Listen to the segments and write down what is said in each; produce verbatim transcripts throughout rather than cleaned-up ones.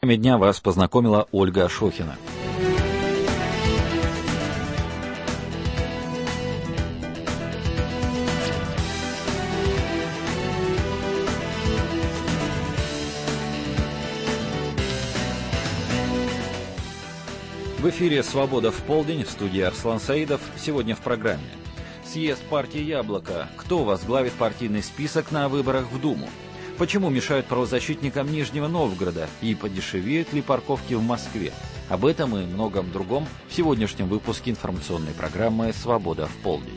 Дня вас познакомила Ольга Шохина. В эфире «Свобода в полдень», в студии Арслан Саидов. Сегодня в программе. Съезд партии «Яблоко». Кто возглавит партийный список на выборах в Думу? Почему мешают правозащитникам Нижнего Новгорода? И подешевеют ли парковки в Москве? Об этом и многом другом в сегодняшнем выпуске информационной программы «Свобода в полдень».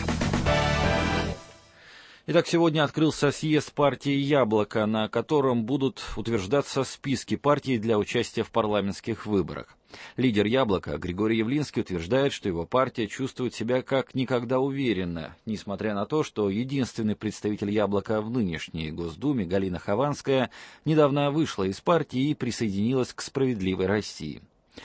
Итак, сегодня открылся съезд партии «Яблоко», на котором будут утверждаться списки партий для участия в парламентских выборах. Лидер «Яблока» Григорий Явлинский утверждает, что его партия чувствует себя как никогда уверенно, несмотря на то, что единственный представитель «Яблока» в нынешней Госдуме, Галина Хованская, недавно вышла из партии и присоединилась к «Справедливой России».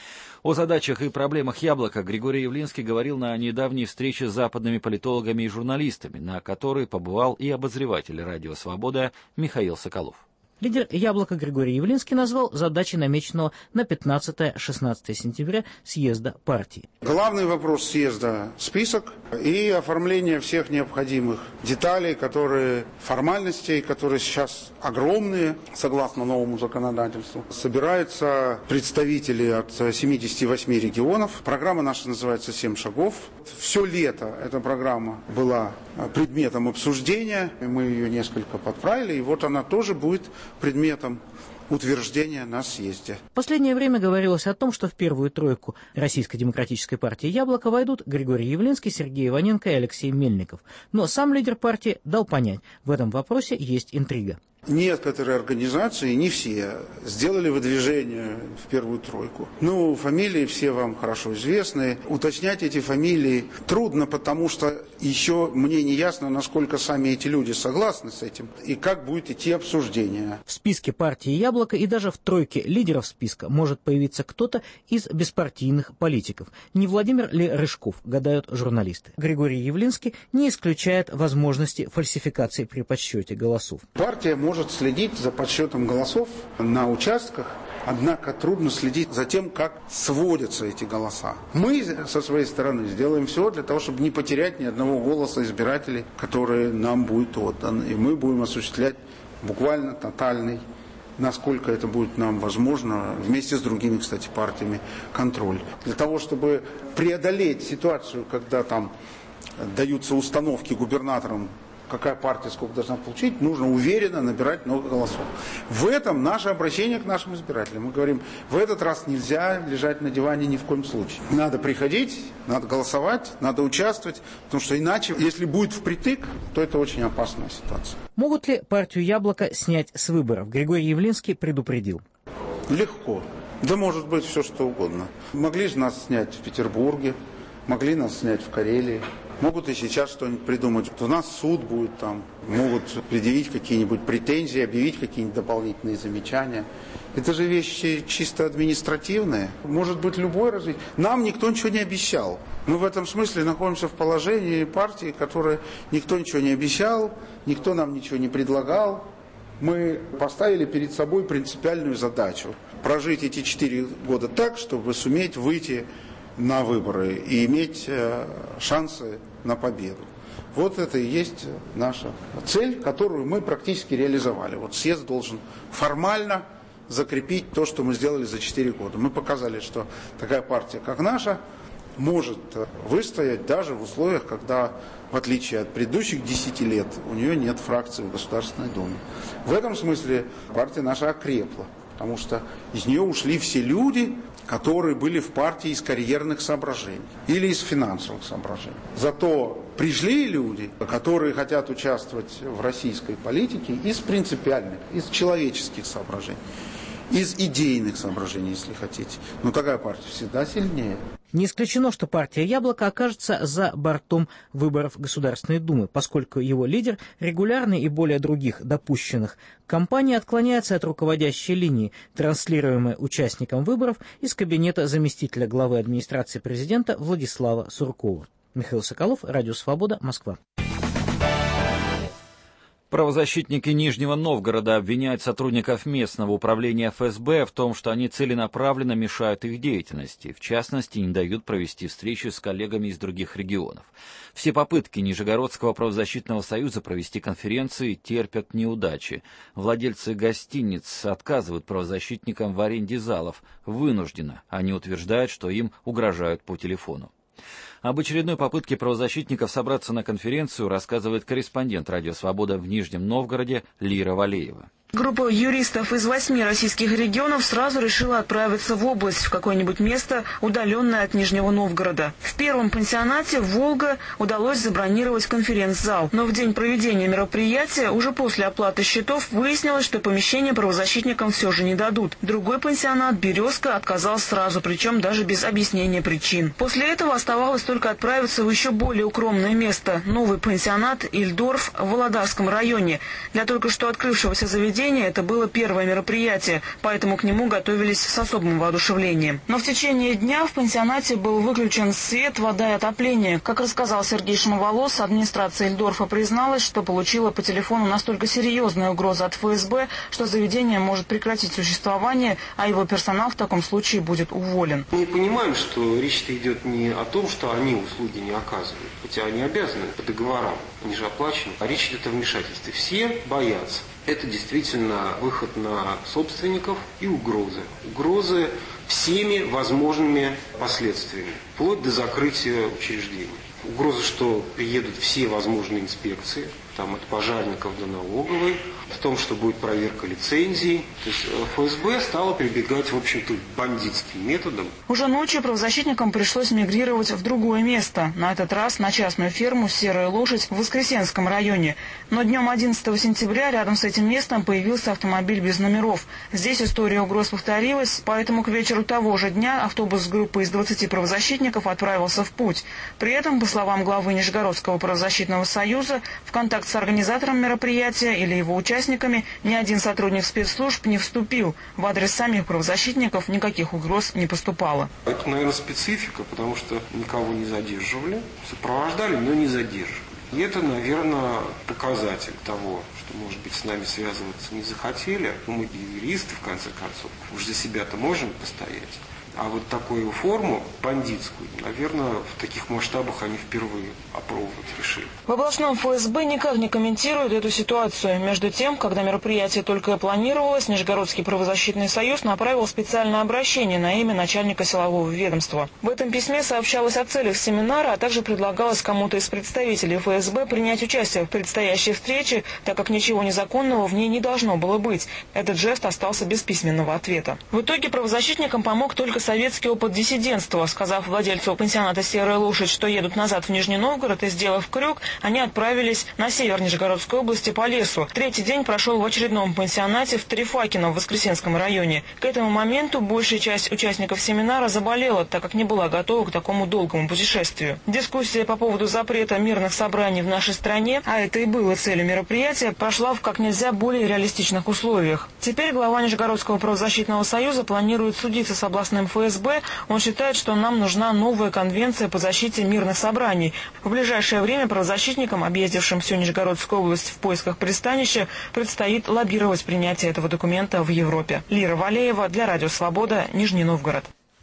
О задачах и проблемах «Яблока» Григорий Явлинский говорил на недавней встрече с западными политологами и журналистами, на которой побывал и обозреватель «Радио Свобода» Михаил Соколов. Лидер «Яблока» Григорий Явлинский назвал задачи намеченного на пятнадцатое-шестнадцатое сентября съезда партии. Главный вопрос съезда – список и оформление всех необходимых деталей, которые, формальностей, которые сейчас огромные, согласно новому законодательству. Собираются представители от семидесяти восьми регионов. Программа наша называется «Семь шагов». Все лето эта программа была предметом обсуждения. Мы ее несколько подправили, и вот она тоже будет предметом утверждения на съезде. В последнее время говорилось о том, что в первую тройку Российской демократической партии «Яблоко» войдут Григорий Явлинский, Сергей Иваненко и Алексей Мельников. Но сам лидер партии дал понять, в этом вопросе есть интрига. Некоторые организации, не все, сделали выдвижение в первую тройку. Ну, фамилии все вам хорошо известны. Уточнять эти фамилии трудно, потому что еще мне не ясно, насколько сами эти люди согласны с этим и как будет идти обсуждение. В списке партии «Яблоко» и даже в тройке лидеров списка может появиться кто-то из беспартийных политиков. Не Владимир ли Рыжков, гадают журналисты. Григорий Явлинский не исключает возможности фальсификации при подсчете голосов. Партия может может следить за подсчетом голосов на участках, однако трудно следить за тем, как сводятся эти голоса. Мы со своей стороны сделаем все для того, чтобы не потерять ни одного голоса избирателей, который нам будет отдан. И мы будем осуществлять буквально тотальный, насколько это будет нам возможно, вместе с другими, кстати, партиями, контроль. Для того, чтобы преодолеть ситуацию, когда там даются установки губернаторам, какая партия сколько должна получить, нужно уверенно набирать много голосов. В этом наше обращение к нашим избирателям. Мы говорим, в этот раз нельзя лежать на диване ни в коем случае. Надо приходить, надо голосовать, надо участвовать, потому что иначе, если будет впритык, то это очень опасная ситуация. Могут ли партию «Яблоко» снять с выборов? Григорий Явлинский предупредил. Легко. Да может быть все что угодно. Могли же нас снять в Петербурге, могли нас снять в Карелии. Могут и сейчас что-нибудь придумать. У нас суд будет там, могут предъявить какие-нибудь претензии, объявить какие-нибудь дополнительные замечания. Это же вещи чисто административные. Может быть любое развитие. Нам никто ничего не обещал. Мы в этом смысле находимся в положении партии, которой никто ничего не обещал, никто нам ничего не предлагал. Мы поставили перед собой принципиальную задачу. Прожить эти четыре года так, чтобы суметь выйти на выборы и иметь э, шансы на победу. Вот это и есть наша цель, которую мы практически реализовали. Вот съезд должен формально закрепить то, что мы сделали за четыре года. Мы показали, что такая партия, как наша, может выстоять даже в условиях, когда, в отличие от предыдущих десяти лет, у нее нет фракции в Государственной Думе. В этом смысле партия наша окрепла, потому что из нее ушли все люди, которые были в партии из карьерных соображений или из финансовых соображений. Зато пришли люди, которые хотят участвовать в российской политике из принципиальных, из человеческих соображений, из идейных соображений, если хотите. Но такая партия всегда сильнее. Не исключено, что партия «Яблоко» окажется за бортом выборов Государственной Думы, поскольку его лидер регулярно и более других допущенных компаний отклоняется от руководящей линии, транслируемой участникам выборов из кабинета заместителя главы администрации президента Владислава Суркова. Михаил Соколов, Радио Свобода, Москва. Правозащитники Нижнего Новгорода обвиняют сотрудников местного управления эф эс бэ в том, что они целенаправленно мешают их деятельности, в частности, не дают провести встречи с коллегами из других регионов. Все попытки Нижегородского правозащитного союза провести конференции терпят неудачи. Владельцы гостиниц отказывают правозащитникам в аренде залов, вынужденно. Они утверждают, что им угрожают по телефону. Об очередной попытке правозащитников собраться на конференцию рассказывает корреспондент «Радио Свобода» в Нижнем Новгороде Лира Валеева. Группа юристов из восьми российских регионов сразу решила отправиться в область, в какое-нибудь место, удаленное от Нижнего Новгорода. В первом пансионате «Волга» удалось забронировать конференц-зал. Но в день проведения мероприятия, уже после оплаты счетов, выяснилось, что помещение правозащитникам все же не дадут. Другой пансионат «Березка» отказал сразу, причем даже без объяснения причин. После этого оставалось только отправиться в еще более укромное место – новый пансионат «Ильдорф» в Володарском районе. Для только что открывшегося заведения это было первое мероприятие, поэтому к нему готовились с особым воодушевлением. Но в течение дня в пансионате был выключен свет, вода и отопление. Как рассказал Сергей Шумоволос, администрация Ильдорфа призналась, что получила по телефону настолько серьезную угрозу от эф эс бэ, что заведение может прекратить существование, а его персонал в таком случае будет уволен. Мы понимаем, что речь-то идет не о том, что они услуги не оказывают, хотя они обязаны по договорам, они же оплачены, а речь идет о вмешательстве. Все боятся. Это действительно выход на собственников и угрозы. Угрозы всеми возможными последствиями, вплоть до закрытия учреждений. Угроза, что приедут все возможные инспекции, там от пожарников до налоговой, в том, что будет проверка лицензий. То есть эф эс бэ стала прибегать, в общем-то, к бандитским методам. Уже ночью правозащитникам пришлось мигрировать в другое место. На этот раз на частную ферму «Серая лошадь» в Воскресенском районе. Но днем одиннадцатого сентября рядом с этим местом появился автомобиль без номеров. Здесь история угроз повторилась, поэтому к вечеру того же дня автобус с группой из двадцати правозащитников отправился в путь. При этом, по словам главы Нижегородского правозащитного союза, в контакт с организатором мероприятия или его участниками ни один сотрудник спецслужб не вступил. В адрес самих правозащитников никаких угроз не поступало. Это, наверное, специфика, потому что никого не задерживали, сопровождали, но не задерживали. И это, наверное, показатель того, что, может быть, с нами связываться не захотели. Мы юристы, в конце концов, уж за себя-то можем постоять. А вот такую форму, бандитскую, наверное, в таких масштабах они впервые опробовать решили. В областном эф эс бэ никак не комментируют эту ситуацию. Между тем, когда мероприятие только планировалось, Нижегородский правозащитный союз направил специальное обращение на имя начальника силового ведомства. В этом письме сообщалось о целях семинара, а также предлагалось кому-то из представителей эф эс бэ принять участие в предстоящей встрече, так как ничего незаконного в ней не должно было быть. Этот жест остался без письменного ответа. В итоге правозащитникам помог только советский опыт диссидентства. Сказав владельцу пансионата «Серая лошадь», что едут назад в Нижний Новгород, и сделав крюк, они отправились на север Нижегородской области по лесу. Третий день прошел в очередном пансионате в Трефакино в Воскресенском районе. К этому моменту большая часть участников семинара заболела, так как не была готова к такому долгому путешествию. Дискуссия по поводу запрета мирных собраний в нашей стране, а это и было целью мероприятия, прошла в как нельзя более реалистичных условиях. Теперь глава Нижегородского правозащитного союза планирует судиться с областным эф эс бэ. Он считает, что нам нужна новая конвенция по защите мирных собраний. В ближайшее время правозащитникам, объездившим всю Нижегородскую область в поисках пристанища, предстоит лоббировать принятие этого документа в Европе. Лира Валеева для Радио Свобода, Нижний Новгород.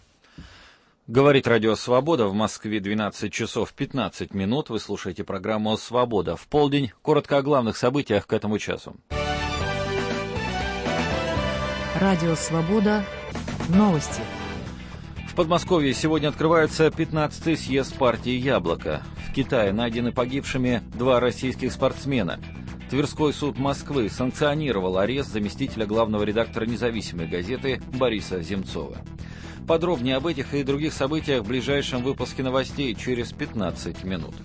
Говорит Радио Свобода, в Москве двенадцать часов пятнадцать минут. Вы слушаете программу «Свобода в полдень». Коротко о главных событиях к этому часу. Радио Свобода. Новости. В Подмосковье сегодня открывается пятнадцатый съезд партии «Яблоко». В Китае найдены погибшими два российских спортсмена. Тверской суд Москвы санкционировал арест заместителя главного редактора независимой газеты Бориса Земцова. Подробнее об этих и других событиях в ближайшем выпуске новостей через пятнадцать минут.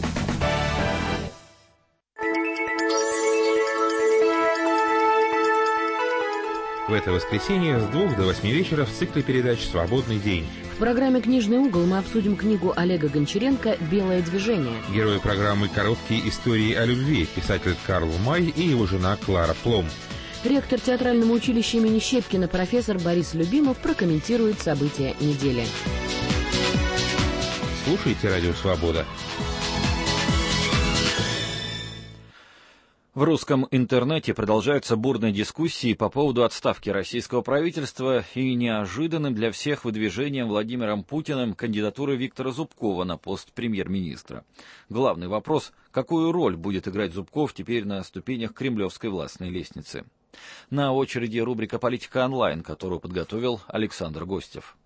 В это воскресенье с двух до восьми вечера в цикле передач «Свободный день». В программе «Книжный угол» мы обсудим книгу Олега Гончаренко «Белое движение». Герои программы «Короткие истории о любви» писатель Карл Май и его жена Клара Плом. Ректор театрального училища имени Щепкина профессор Борис Любимов прокомментирует события недели. Слушайте «Радио Свобода». В русском интернете продолжаются бурные дискуссии по поводу отставки российского правительства и неожиданным для всех выдвижением Владимиром Путиным кандидатуры Виктора Зубкова на пост премьер-министра. Главный вопрос – какую роль будет играть Зубков теперь на ступенях кремлевской властной лестницы? На очереди рубрика «Политика онлайн», которую подготовил Александр Гостев.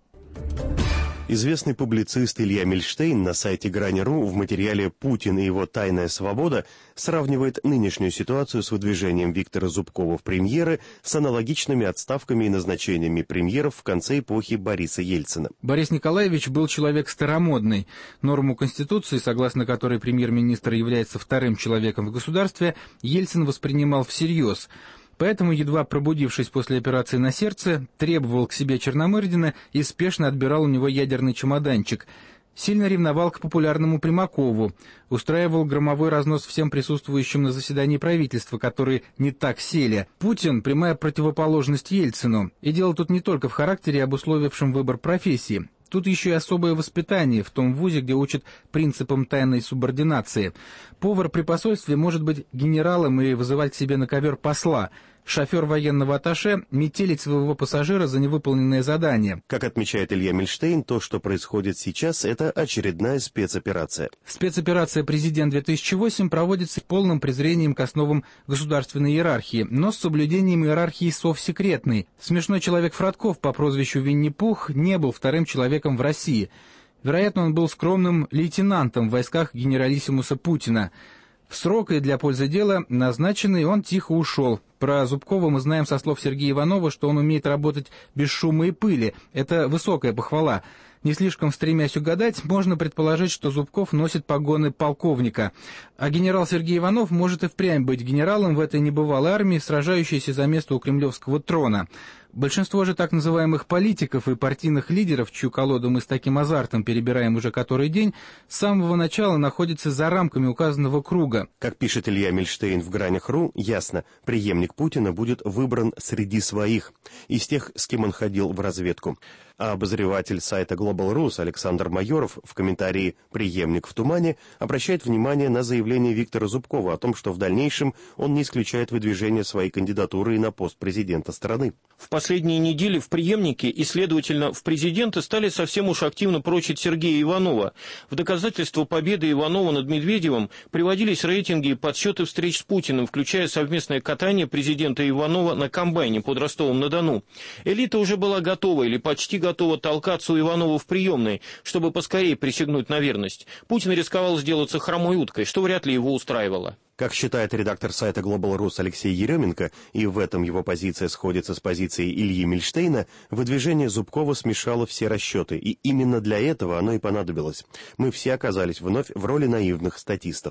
Известный публицист Илья Мильштейн на сайте Грани точка ру в материале «Путин и его тайная свобода» сравнивает нынешнюю ситуацию с выдвижением Виктора Зубкова в премьеры с аналогичными отставками и назначениями премьеров в конце эпохи Бориса Ельцина. Борис Николаевич был человек старомодный. Норму Конституции, согласно которой премьер-министр является вторым человеком в государстве, Ельцин воспринимал всерьез. Поэтому, едва пробудившись после операции на сердце, требовал к себе Черномырдина и спешно отбирал у него ядерный чемоданчик. Сильно ревновал к популярному Примакову, устраивал громовой разнос всем присутствующим на заседании правительства, которые не так сели. Путин — прямая противоположность Ельцину, и дело тут не только в характере, обусловившем выбор профессии. Тут еще и особое воспитание в том вузе, где учат принципам тайной субординации. Повар при посольстве может быть генералом и вызывать к себе на ковер посла. Шофер военного атташе метелить своего пассажира за невыполненное задание. Как отмечает Илья Мильштейн, то, что происходит сейчас, это очередная спецоперация. Спецоперация «Президент-две тысячи восемь» проводится с полным презрением к основам государственной иерархии, но с соблюдением иерархии совсекретной. Смешной человек Фродков по прозвищу Винни-Пух не был вторым человеком в России. Вероятно, он был скромным лейтенантом в войсках генералиссимуса Путина. В срок и для пользы дела назначенный он тихо ушел. Про Зубкова мы знаем со слов Сергея Иванова, что он умеет работать без шума и пыли. Это высокая похвала. Не слишком стремясь угадать, можно предположить, что Зубков носит погоны полковника. А генерал Сергей Иванов может и впрямь быть генералом в этой небывалой армии, сражающейся за место у кремлевского трона. Большинство же так называемых политиков и партийных лидеров, чью колоду мы с таким азартом перебираем уже который день, с самого начала находятся за рамками указанного круга. Как пишет Илья Мильштейн в Грани точка ру, ясно, преемник Путина будет выбран среди своих, из тех, с кем он ходил в разведку. А обозреватель сайта Global Rus Александр Майоров в комментарии «Преемник в тумане» обращает внимание на заявление Виктора Зубкова о том, что в дальнейшем он не исключает выдвижение своей кандидатуры и на пост президента страны. В последние недели в преемнике и, следовательно, в президенты стали совсем уж активно прочить Сергея Иванова. В доказательство победы Иванова над Медведевым приводились рейтинги и подсчеты встреч с Путиным, включая совместное катание президента Иванова на комбайне под Ростовом-на-Дону. Элита уже была готова или почти готова толкаться у Иванова в приемной, чтобы поскорее присягнуть на верность. Путин рисковал сделаться хромой уткой, что вряд ли его устраивало. Как считает редактор сайта Global Rus Алексей Еременко, и в этом его позиция сходится с позицией Ильи Мильштейна, выдвижение Зубкова смешало все расчеты, и именно для этого оно и понадобилось. Мы все оказались вновь в роли наивных статистов.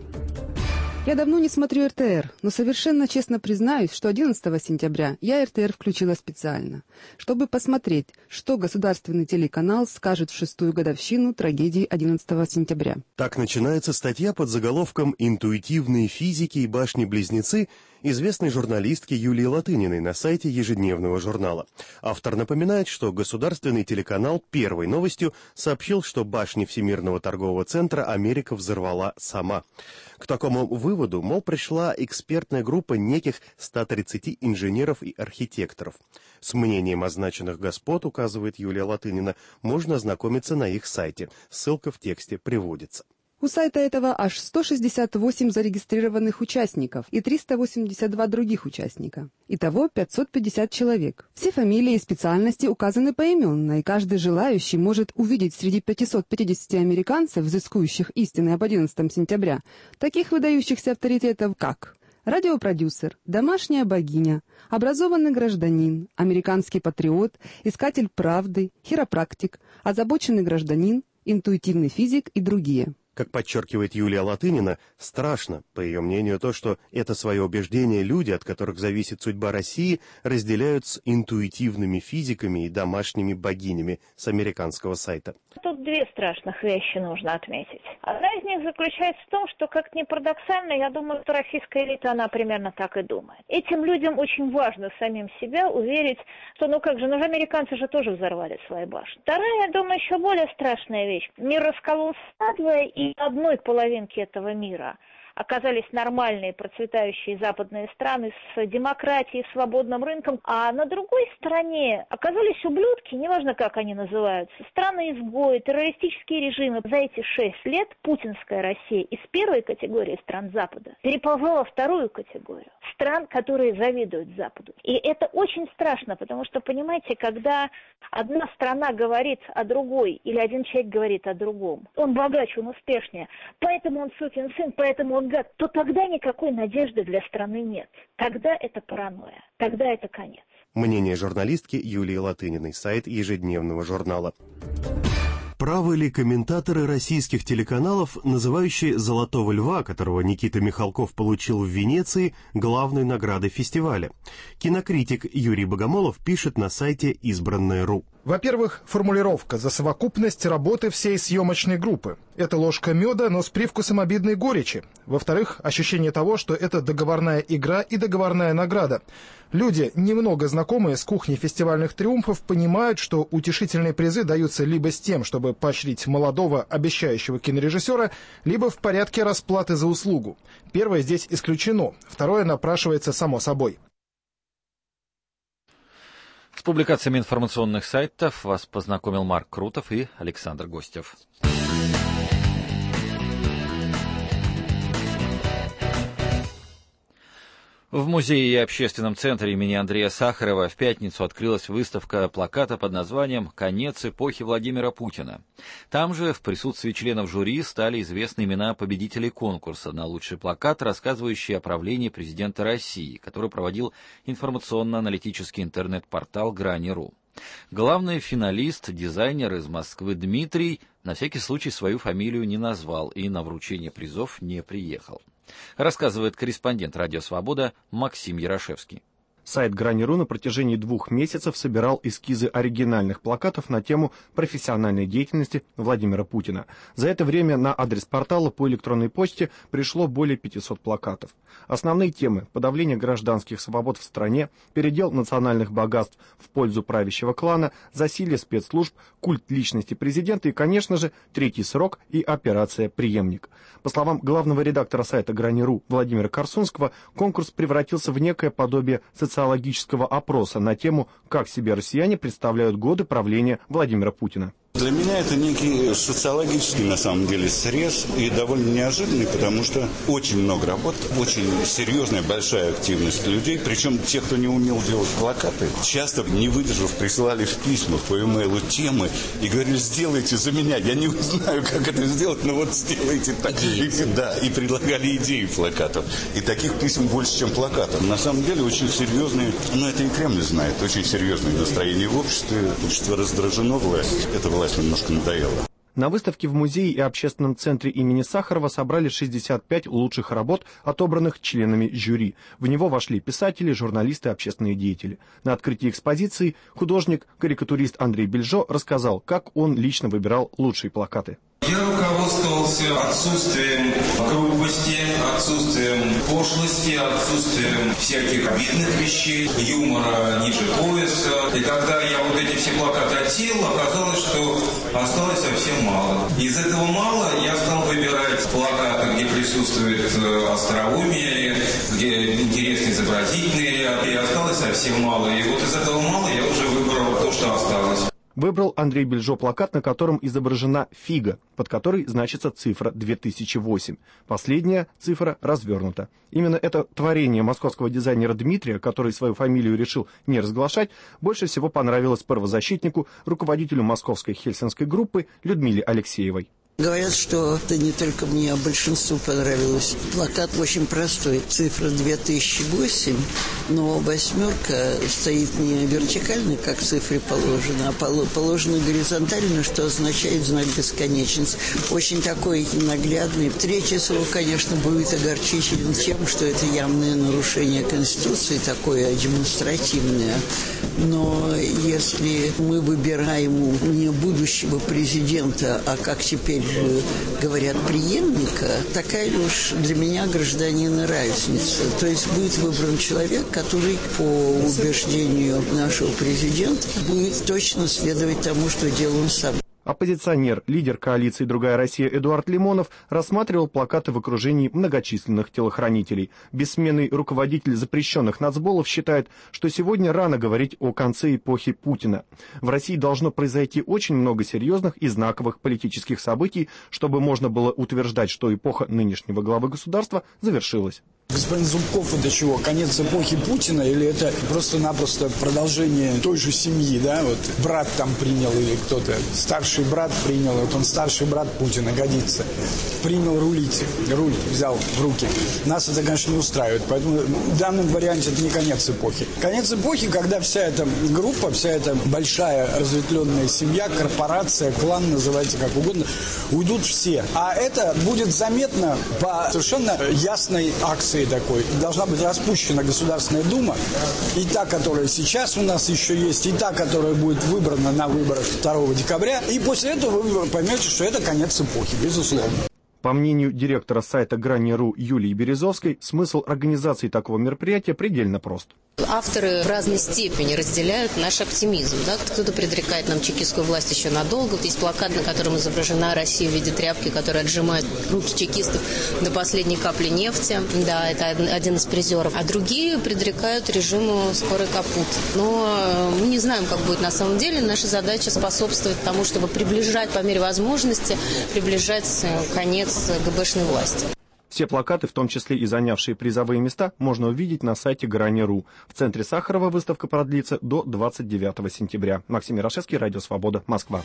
Я давно не смотрю эр тэ эр, но совершенно честно признаюсь, что одиннадцатого сентября я эр тэ эр включила специально, чтобы посмотреть, что государственный телеканал скажет в шестую годовщину трагедии одиннадцатого сентября. Так начинается статья под заголовком «Интуитивные физики и башни-близнецы» известной журналистки Юлии Латыниной на сайте ежедневного журнала. Автор напоминает, что государственный телеканал первой новостью сообщил, что башни Всемирного торгового центра Америка взорвала сама. К такому выводу, мол, пришла экспертная группа неких ста тридцати инженеров и архитекторов. С мнением означенных господ, указывает Юлия Латынина, можно ознакомиться на их сайте. Ссылка в тексте приводится. У сайта этого аж сто шестьдесят восемь зарегистрированных участников и триста восемьдесят два других участника. Итого пятьсот пятьдесят человек. Все фамилии и специальности указаны поименно, и каждый желающий может увидеть среди пятисот пятидесяти американцев, взыскующих истины об одиннадцатого сентября, таких выдающихся авторитетов, как радиопродюсер, домашняя богиня, образованный гражданин, американский патриот, искатель правды, хиропрактик, озабоченный гражданин, интуитивный физик и другие. Как подчеркивает Юлия Латынина, страшно, по ее мнению, то, что это свое убеждение люди, от которых зависит судьба России, разделяют с интуитивными физиками и домашними богинями с американского сайта. Тут две страшных вещи нужно отметить. Одна из них заключается в том, что, как ни парадоксально, я думаю, что российская элита, она примерно так и думает. Этим людям очень важно самим себя уверить, что, ну как же, ну же американцы же тоже взорвали свои башни. Вторая, я думаю, еще более страшная вещь. Мир раскололся надвое, и одной половинки этого мира оказались нормальные, процветающие западные страны с демократией, свободным рынком, а на другой стороне оказались ублюдки, неважно как они называются, страны-изгои, террористические режимы. За эти шесть лет путинская Россия из первой категории стран Запада переползла во вторую категорию стран, которые завидуют Западу. И это очень страшно, потому что, понимаете, когда одна страна говорит о другой, или один человек говорит о другом, он богаче, он успешнее, поэтому он сукин сын, поэтому он гад, то тогда никакой надежды для страны нет. Тогда это паранойя, тогда это конец. Мнение журналистки Юлии Латыниной, сайт ежедневного журнала. Правы ли комментаторы российских телеканалов, называющие «Золотого льва», которого Никита Михалков получил в Венеции, главной наградой фестиваля? Кинокритик Юрий Богомолов пишет на сайте избранное точка ру. Во-первых, формулировка «за совокупность работы всей съемочной группы». Это ложка меда, но с привкусом обидной горечи. Во-вторых, ощущение того, что это договорная игра и договорная награда. Люди, немного знакомые с кухней фестивальных триумфов, понимают, что утешительные призы даются либо с тем, чтобы поощрить молодого, обещающего кинорежиссера, либо в порядке расплаты за услугу. Первое здесь исключено, второе напрашивается само собой. С публикациями информационных сайтов вас познакомил Марк Крутов и Александр Гостев. В музее и общественном центре имени Андрея Сахарова в пятницу открылась выставка плаката под названием «Конец эпохи Владимира Путина». Там же в присутствии членов жюри стали известны имена победителей конкурса на лучший плакат, рассказывающий о правлении президента России, который проводил информационно-аналитический интернет-портал Грани точка ру. Главный финалист, дизайнер из Москвы Дмитрий, на всякий случай свою фамилию не назвал и на вручение призов не приехал. Рассказывает корреспондент «Радио Свобода» Максим Ярошевский. Сайт Грани точка ру на протяжении двух месяцев собирал эскизы оригинальных плакатов на тему профессиональной деятельности Владимира Путина. За это время на адрес портала по электронной почте пришло более пятисот плакатов. Основные темы – подавление гражданских свобод в стране, передел национальных богатств в пользу правящего клана, засилье спецслужб, культ личности президента и, конечно же, третий срок и операция «Преемник». По словам главного редактора сайта Грани точка ру Владимира Корсунского, конкурс превратился в некое подобие социологического опроса на тему, как себе россияне представляют годы правления Владимира Путина. Для меня это некий социологический, на самом деле, срез и довольно неожиданный, потому что очень много работ, очень серьезная, большая активность людей, причем те, кто не умел делать плакаты, часто, не выдержав, присылали в письмах по e-mail темы и говорили: сделайте за меня, я не знаю, как это сделать, но вот сделайте так. И, да, и предлагали идеи плакатов. И таких писем больше, чем плакатов. На самом деле очень серьезные, но это и Кремль знает, очень серьезные настроения в обществе, общество раздражено, власть, это власть немножко надоело. На выставке в музее и общественном центре имени Сахарова собрали шестьдесят пять лучших работ, отобранных членами жюри. В него вошли писатели, журналисты, общественные деятели. На открытии экспозиции художник-карикатурист Андрей Бельжо рассказал, как он лично выбирал лучшие плакаты. Я руководствовался отсутствием грубости, отсутствием пошлости, отсутствием всяких обидных вещей, юмора ниже пояса. И когда я вот эти все плакаты отсеял, оказалось, что осталось совсем мало. Из этого мало я стал выбирать плакаты, где присутствует остроумие, где интересный изобразительный ряд, и осталось совсем мало. И вот из этого мало я уже выбрал то, что осталось. Выбрал Андрей Бельжо плакат, на котором изображена фига, под которой значится цифра две тысячи восемь. Последняя цифра развернута. Именно это творение московского дизайнера Дмитрия, который свою фамилию решил не разглашать, больше всего понравилось правозащитнику, руководителю московской хельсинской группы Людмиле Алексеевой. Говорят, что это не только мне, а большинству понравилось. Плакат очень простой. Цифра две тысячи восемь, но восьмерка стоит не вертикально, как в цифре положено, а положено горизонтально, что означает знак бесконечности. Очень такой наглядный. Третий срок, конечно, будет огорчителен тем, что это явное нарушение Конституции, такое демонстративное. Но если мы выбираем не будущего президента, а как теперь говорят, преемника, такая уж для меня гражданина разница. То есть будет выбран человек, который, по убеждению нашего президента, будет точно следовать тому, что делал он сам. Оппозиционер, лидер коалиции «Другая Россия» Эдуард Лимонов рассматривал плакаты в окружении многочисленных телохранителей. Бессменный руководитель запрещенных нацболов считает, что сегодня рано говорить о конце эпохи Путина. В России должно произойти очень много серьезных и знаковых политических событий, чтобы можно было утверждать, что эпоха нынешнего главы государства завершилась. Господин Зубков, это чего, конец эпохи Путина или это просто-напросто продолжение той же семьи, да, вот брат там принял или кто-то, старший брат принял, вот он старший брат Путина, годится, принял рулить, руль взял в руки. Нас это, конечно, не устраивает, поэтому в данном варианте это не конец эпохи. Конец эпохи, когда вся эта группа, вся эта большая разветвленная семья, корпорация, клан, называйте как угодно, уйдут все. А это будет заметно по совершенно ясной акции такой. Должна быть распущена Государственная Дума, и та, которая сейчас у нас еще есть, и та, которая будет выбрана на выборах второго декабря, и после этого вы поймете, что это конец эпохи, безусловно. По мнению директора сайта Грани точка ру Юлии Березовской, смысл организации такого мероприятия предельно прост. Авторы в разной степени разделяют наш оптимизм. Да? Кто-то предрекает нам чекистскую власть еще надолго. Вот есть плакат, на котором изображена Россия в виде тряпки, которая отжимает руки чекистов до последней капли нефти. Да, это один из призеров. А другие предрекают режиму скорый капут. Но мы не знаем, как будет на самом деле. Наша задача способствовать тому, чтобы приближать по мере возможности, приближать конец ГБшной власти. Все плакаты, в том числе и занявшие призовые места, можно увидеть на сайте Грани точка ру. В центре Сахарова выставка продлится до двадцать девятого сентября. Максим Ярошевский, Радио Свобода, Москва.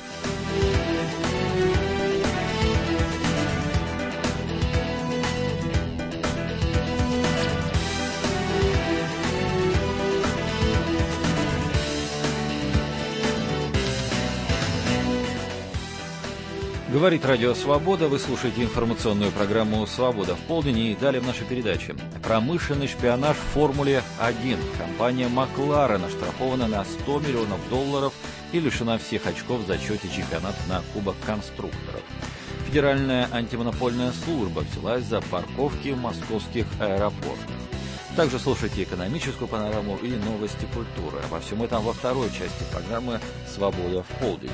Говорит Радио Свобода, вы слушаете информационную программу «Свобода в полдень», и далее в нашей передаче. Промышленный шпионаж в Формуле один. Компания Макларен оштрафована на сто миллионов долларов и лишена всех очков в зачете чемпионата на Кубок конструкторов. Федеральная антимонопольная служба взялась за парковки в московских аэропортах. Также слушайте экономическую панораму и новости культуры. Обо всем этом во второй части программы «Свобода в полдень».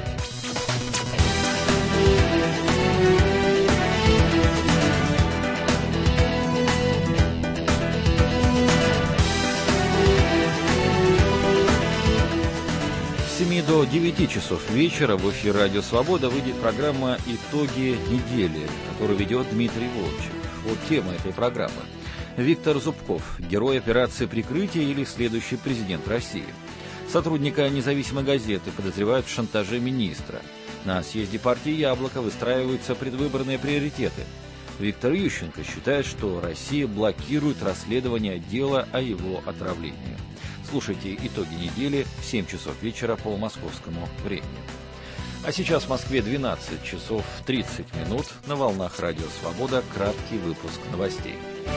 С семи до девяти часов вечера в эфире «Радио Свобода» выйдет программа «Итоги недели», которую ведет Дмитрий Волчек. Вот тема этой программы. Виктор Зубков, герой операции «Прикрытие» или следующий президент России. Сотрудника независимой газеты подозревают в шантаже министра. На съезде партии «Яблоко» выстраиваются предвыборные приоритеты. Виктор Ющенко считает, что Россия блокирует расследование дела о его отравлении. Слушайте итоги недели в семь часов вечера по московскому времени. А сейчас в Москве двенадцать часов тридцать минут. На волнах Радио Свобода краткий выпуск новостей.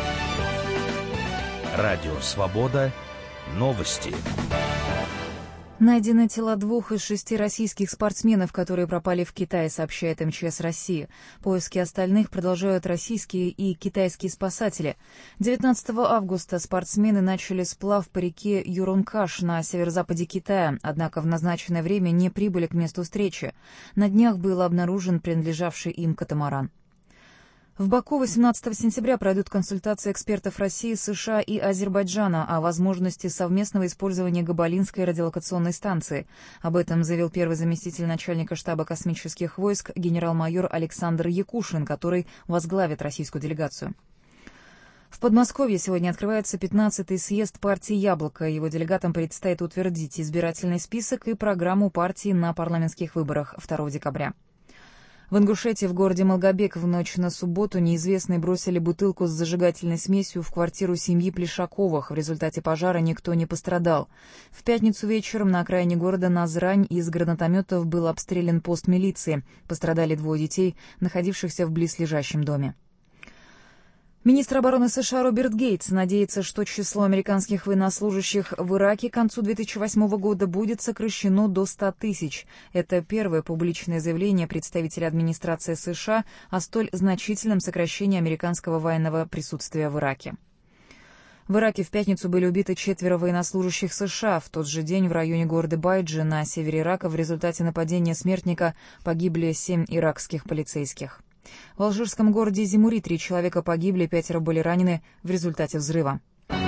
Радио Свобода. Новости. Найдены тела двух из шести российских спортсменов, которые пропали в Китае, сообщает эм че эс России. Поиски остальных продолжают российские и китайские спасатели. девятнадцатого августа спортсмены начали сплав по реке Юрункаш на северо-западе Китая, однако в назначенное время не прибыли к месту встречи. На днях был обнаружен принадлежавший им катамаран. В Баку восемнадцатого сентября пройдут консультации экспертов России, США и Азербайджана о возможности совместного использования Габалинской радиолокационной станции. Об этом заявил первый заместитель начальника штаба космических войск генерал-майор Александр Якушин, который возглавит российскую делегацию. В Подмосковье сегодня открывается пятнадцатый съезд партии «Яблоко». Его делегатам предстоит утвердить избирательный список и программу партии на парламентских выборах второго декабря. В Ингушетии в городе Малгобек в ночь на субботу неизвестные бросили бутылку с зажигательной смесью в квартиру семьи Плешаковых. В результате пожара никто не пострадал. В пятницу вечером на окраине города Назрань из гранатометов был обстрелян пост милиции. Пострадали двое детей, находившихся в близлежащем доме. Министр обороны США Роберт Гейтс надеется, что число американских военнослужащих в Ираке к концу две тысячи восьмого года будет сокращено до ста тысяч. Это первое публичное заявление представителя администрации США о столь значительном сокращении американского военного присутствия в Ираке. В Ираке в пятницу были убиты четверо военнослужащих США. В тот же день в районе города Байджи на севере Ирака в результате нападения смертника погибли семь иракских полицейских. В алжирском городе Зимури три человека погибли, пятеро были ранены в результате взрыва.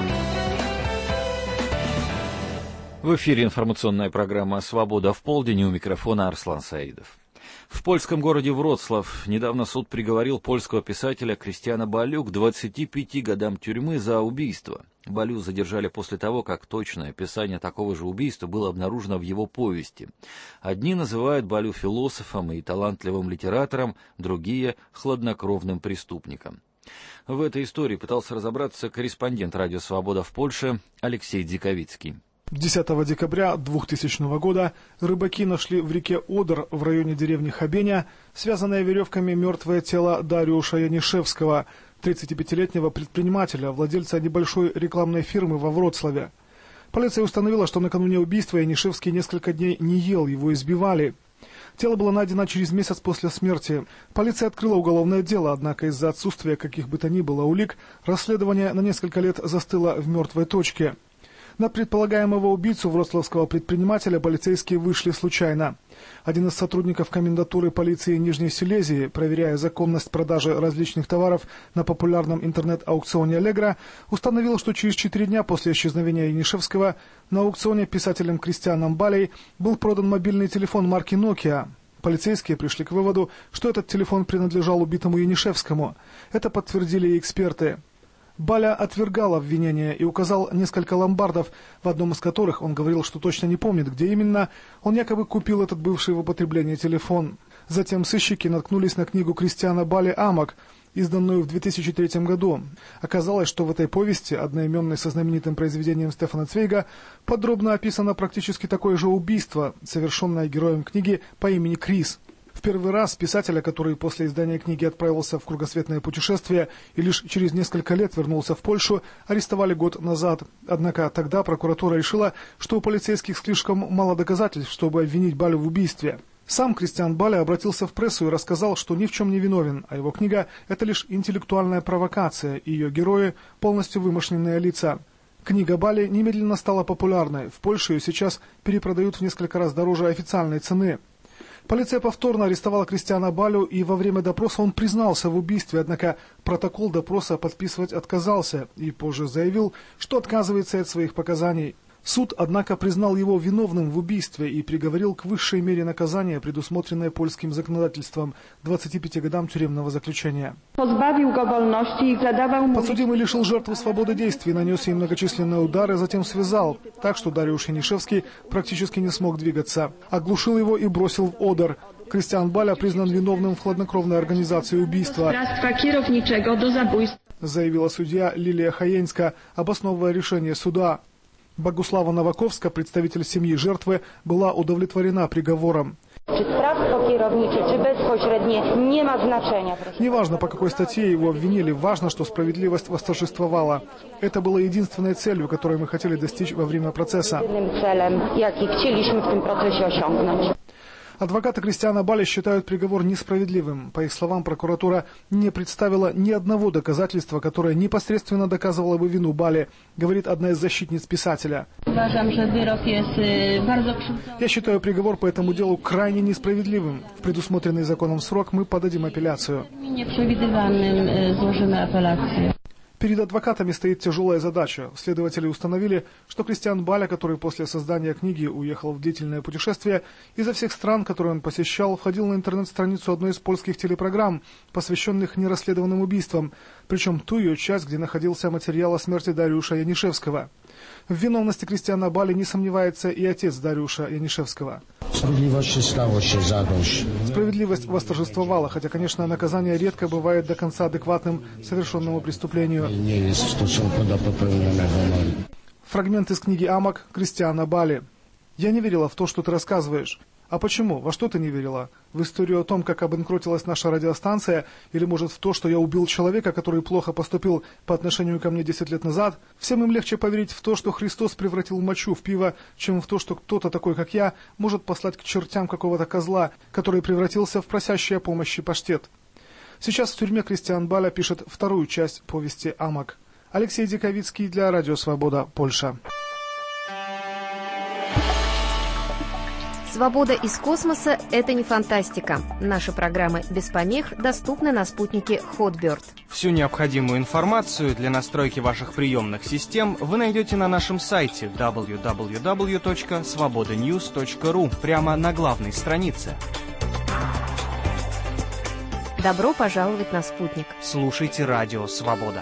В эфире информационная программа «Свобода в полдень», у микрофона Арслан Саидов. В польском городе Вроцлав недавно суд приговорил польского писателя Кристиана Балю к двадцати пяти годам тюрьмы за убийство. Балю задержали после того, как точное описание такого же убийства было обнаружено в его повести. Одни называют Балю философом и талантливым литератором, другие — хладнокровным преступником. В этой истории пытался разобраться корреспондент радио «Свобода» в Польше Алексей Диковицкий. десятого декабря двухтысячного года рыбаки нашли в реке Одер в районе деревни Хабеня связанное веревками мертвое тело Дариуша Янишевского, тридцатипятилетнего предпринимателя, владельца небольшой рекламной фирмы во Вроцлаве. Полиция установила, что накануне убийства Янишевский несколько дней не ел, его избивали. Тело было найдено через месяц после смерти. Полиция открыла уголовное дело, однако из-за отсутствия каких бы то ни было улик расследование на несколько лет застыло в мертвой точке. На предполагаемого убийцу вроцлавского предпринимателя полицейские вышли случайно. Один из сотрудников комендатуры полиции Нижней Силезии, проверяя законность продажи различных товаров на популярном интернет-аукционе Allegro, установил, что через четыре дня после исчезновения Янишевского на аукционе писателем Кристианом Балей был продан мобильный телефон марки Nokia. Полицейские пришли к выводу, что этот телефон принадлежал убитому Янишевскому. Это подтвердили и эксперты. Баля отвергал обвинения и указал несколько ломбардов, в одном из которых он говорил, что точно не помнит, где именно он якобы купил этот бывший в употреблении телефон. Затем сыщики наткнулись на книгу Кристиана Бали «Амок», изданную в две тысячи третьем году. Оказалось, что в этой повести, одноименной со знаменитым произведением Стефана Цвейга, подробно описано практически такое же убийство, совершенное героем книги по имени Крис. В первый раз писателя, который после издания книги отправился в кругосветное путешествие и лишь через несколько лет вернулся в Польшу, арестовали год назад. Однако тогда прокуратура решила, что у полицейских слишком мало доказательств, чтобы обвинить Балю в убийстве. Сам Кристиан Баля обратился в прессу и рассказал, что ни в чем не виновен, а его книга – это лишь интеллектуальная провокация, и ее герои – полностью вымышленные лица. Книга Бали немедленно стала популярной. В Польше ее сейчас перепродают в несколько раз дороже официальной цены. Полиция повторно арестовала Кристиана Балю, и во время допроса он признался в убийстве, однако протокол допроса подписывать отказался и позже заявил, что отказывается от своих показаний. Суд, однако, признал его виновным в убийстве и приговорил к высшей мере наказания, предусмотренной польским законодательством, двадцати пяти годам тюремного заключения. Подсудимый лишил жертву свободы действий, нанес ей многочисленные удары, затем связал, так что Дариуш Янишевский практически не смог двигаться. Оглушил его и бросил в Одер. Кристиан Баля признан виновным в хладнокровной организации убийства, заявила судья Лилия Хаенска, обосновывая решение суда. Богуслава Новаковска, представитель семьи жертвы, была удовлетворена приговором. Неважно, по какой статье его обвинили, важно, что справедливость восторжествовала. Это было единственной целью, которой мы хотели достичь во время процесса. Адвокаты Кристиана Бали считают приговор несправедливым. По их словам, прокуратура не представила ни одного доказательства, которое непосредственно доказывало бы вину Бали, говорит одна из защитниц писателя. Я считаю приговор по этому делу крайне несправедливым. В предусмотренный законом срок мы подадим апелляцию. Перед адвокатами стоит тяжелая задача. Следователи установили, что Кристиан Баля, который после создания книги уехал в длительное путешествие, изо всех стран, которые он посещал, входил на интернет-страницу одной из польских телепрограмм, посвященных нерасследованным убийствам, причем ту ее часть, где находился материал о смерти Дариуша Янишевского. В виновности Кристиана Бали не сомневается и отец Дариуша Янишевского. Справедливость восторжествовала, хотя, конечно, наказание редко бывает до конца адекватным совершенному преступлению. Фрагмент из книги «Амок» Кристиана Бали. «Я не верила в то, что ты рассказываешь». А почему? Во что ты не верила? В историю о том, как обанкротилась наша радиостанция? Или, может, в то, что я убил человека, который плохо поступил по отношению ко мне десять лет назад? Всем им легче поверить в то, что Христос превратил мочу в пиво, чем в то, что кто-то такой, как я, может послать к чертям какого-то козла, который превратился в просящий о помощи паштет. Сейчас в тюрьме Кристиан Баля пишет вторую часть повести «Амок». Алексей Диковицкий для Радио Свобода, Польша. Свобода из космоса – это не фантастика. Наши программы без помех доступны на спутнике Hotbird. Всю необходимую информацию для настройки ваших приемных систем вы найдете на нашем сайте дабл ю дабл ю дабл ю точка свобода ньюс точка ру прямо на главной странице. Добро пожаловать на спутник. Слушайте Радио Свобода.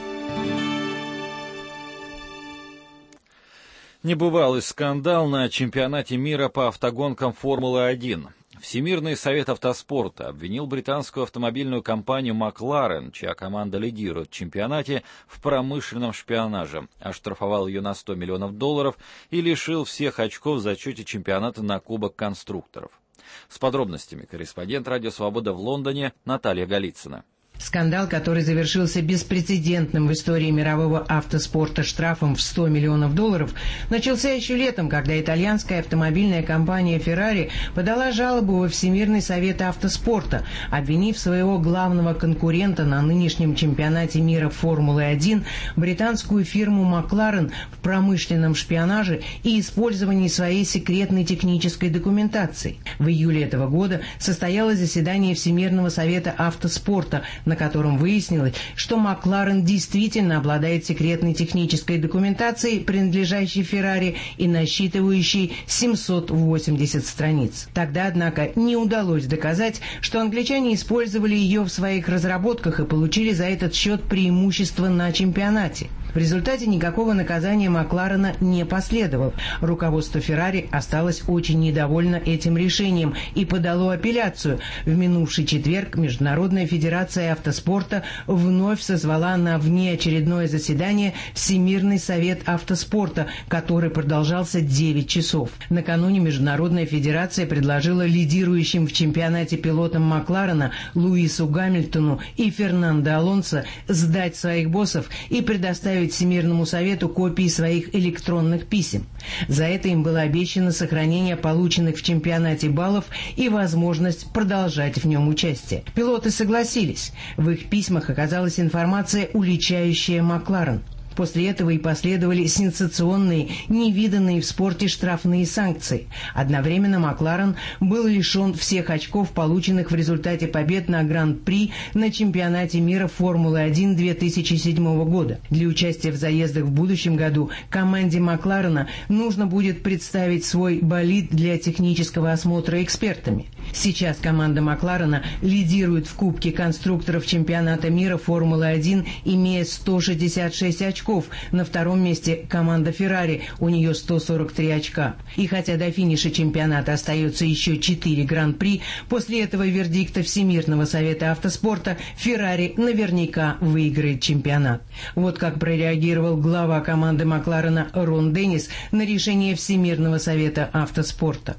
Небывалый скандал на чемпионате мира по автогонкам Формулы-один. Всемирный совет автоспорта обвинил британскую автомобильную компанию «Макларен», чья команда лидирует в чемпионате, в промышленном шпионаже, оштрафовал ее на сто миллионов долларов и лишил всех очков в зачете чемпионата на Кубок конструкторов. С подробностями корреспондент «Радио Свобода» в Лондоне Наталья Голицына. Скандал, который завершился беспрецедентным в истории мирового автоспорта штрафом в сто миллионов долларов, начался еще летом, когда итальянская автомобильная компания Ferrari подала жалобу во Всемирный совет автоспорта, обвинив своего главного конкурента на нынешнем чемпионате мира Формулы-один, британскую фирму Макларен, в промышленном шпионаже и использовании своей секретной технической документации. В июле этого года состоялось заседание Всемирного совета автоспорта, на котором выяснилось, что Макларен действительно обладает секретной технической документацией, принадлежащей Феррари и насчитывающей семьсот восемьдесят страниц. Тогда, однако, не удалось доказать, что англичане использовали ее в своих разработках и получили за этот счет преимущество на чемпионате. В результате никакого наказания Макларена не последовало. Руководство Феррари осталось очень недовольно этим решением и подало апелляцию. В минувший четверг Международная федерация автоспорта вновь созвала на внеочередное заседание Всемирный совет автоспорта, который продолжался девять часов. Накануне Международная федерация предложила лидирующим в чемпионате пилотам Макларена Луису Гамильтону и Фернандо Алонсо сдать своих боссов и предоставить Всемирному совету копии своих электронных писем. За это им было обещано сохранение полученных в чемпионате баллов и возможность продолжать в нем участие. Пилоты согласились. В их письмах оказалась информация, уличающая Макларен. После этого и последовали сенсационные, невиданные в спорте штрафные санкции. Одновременно Макларен был лишен всех очков, полученных в результате побед на Гран-при на чемпионате мира Формулы-один две тысячи седьмого года. Для участия в заездах в будущем году команде Макларена нужно будет представить свой болид для технического осмотра экспертами. Сейчас команда Макларена лидирует в Кубке конструкторов чемпионата мира Формулы-один, имея сто шестьдесят шесть очков. На втором месте команда Феррари, у нее сто сорок три очка. И хотя до финиша чемпионата остается еще четыре гран-при, после этого вердикта Всемирного совета автоспорта Феррари наверняка выиграет чемпионат. Вот как прореагировал глава команды Макларена Рон Деннис на решение Всемирного совета автоспорта.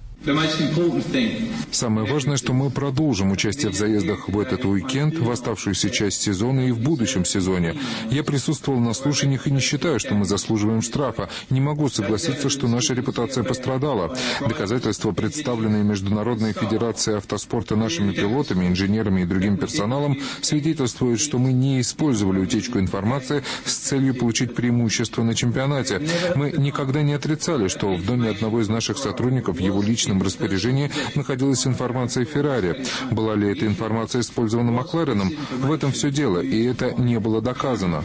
Самое важное, что мы продолжим участие в заездах в этот уикенд, в оставшуюся часть сезона и в будущем сезоне. Я присутствовал на слушаниях и не считаю, что мы заслуживаем штрафа. Не могу согласиться, что наша репутация пострадала. Доказательства, представленные Международной федерацией автоспорта нашими пилотами, инженерами и другим персоналом, свидетельствуют, что мы не использовали утечку информации с целью получить преимущество на чемпионате. Мы никогда не отрицали, что в доме одного из наших сотрудников в его личном распоряжении находилась информация Феррари. Была ли эта информация использована Маклареном? В этом все дело, и это не было доказано.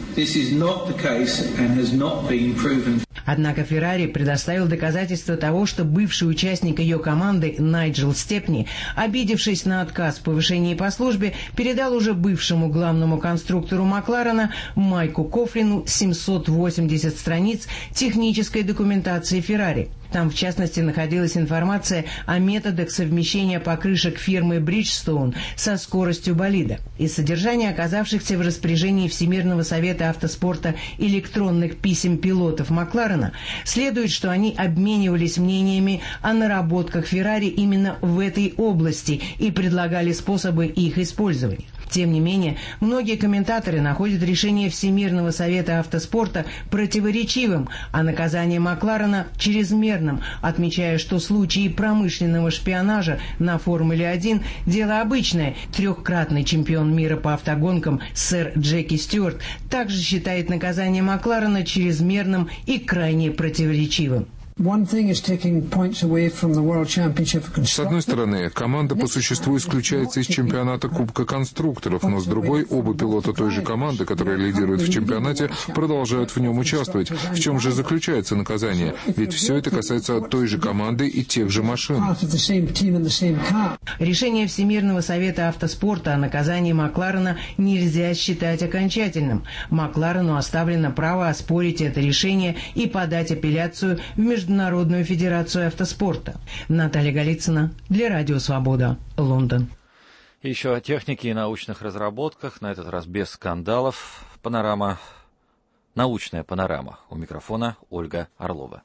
Однако Феррари предоставил доказательства того, что бывший участник ее команды Найджел Степни, обидевшись на отказ в повышении по службе, передал уже бывшему главному конструктору Макларена Майку Кофлину семьсот восемьдесят страниц технической документации Феррари. Там, в частности, находилась информация о методах совмещения покрышек фирмы Bridgestone со скоростью болида. Из содержания оказавшихся в распоряжении Всемирного совета автоспорта электронных писем пилотов Макларена следует, что они обменивались мнениями о наработках Феррари именно в этой области и предлагали способы их использования. Тем не менее, многие комментаторы находят решение Всемирного совета автоспорта противоречивым, а наказание Макларена чрезмерным, отмечая, что случаи промышленного шпионажа на Формуле один – дело обычное. Трехкратный чемпион мира по автогонкам сэр Джеки Стюарт также считает наказание Макларена чрезмерным и крайне противоречивым. С одной стороны, команда по существу исключается из чемпионата Кубка конструкторов, но с другой, оба пилота той же команды, которая лидирует в чемпионате, продолжают в нем участвовать. В чем же заключается наказание? Ведь все это касается той же команды и тех же машин. Решение Всемирного совета автоспорта о наказании Макларена нельзя считать окончательным. Макларену оставлено право оспорить это решение и подать апелляцию в Международную Международную федерацию автоспорта. Наталья Голицына для Радио Свобода, Лондон. Еще о технике и научных разработках, на этот раз без скандалов. Панорама, научная панорама. У микрофона Ольга Орлова.